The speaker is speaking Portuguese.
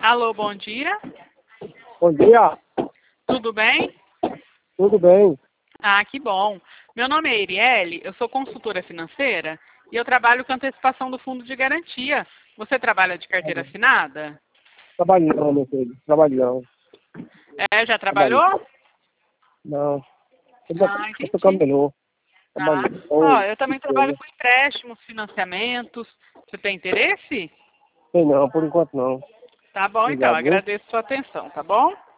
Alô, bom dia. Bom dia, Tudo bem? tudo bem? Ah, que bom. Meu nome é Erielle, eu sou consultora financeira e eu trabalho com antecipação do fundo de garantia. Você trabalha de carteira assinada? Trabalhão, meu filho, trabalhão. É, já Trabalhão. trabalhou? Não, Ah, eu sou entendi. camelô, Ah, trabalhão. ó, Ou, eu também trabalho com empréstimos, financiamentos. Você tem interesse? sei não, por enquanto não. Tá bom, então. Obrigado, viu? Agradeço a sua atenção, tá bom?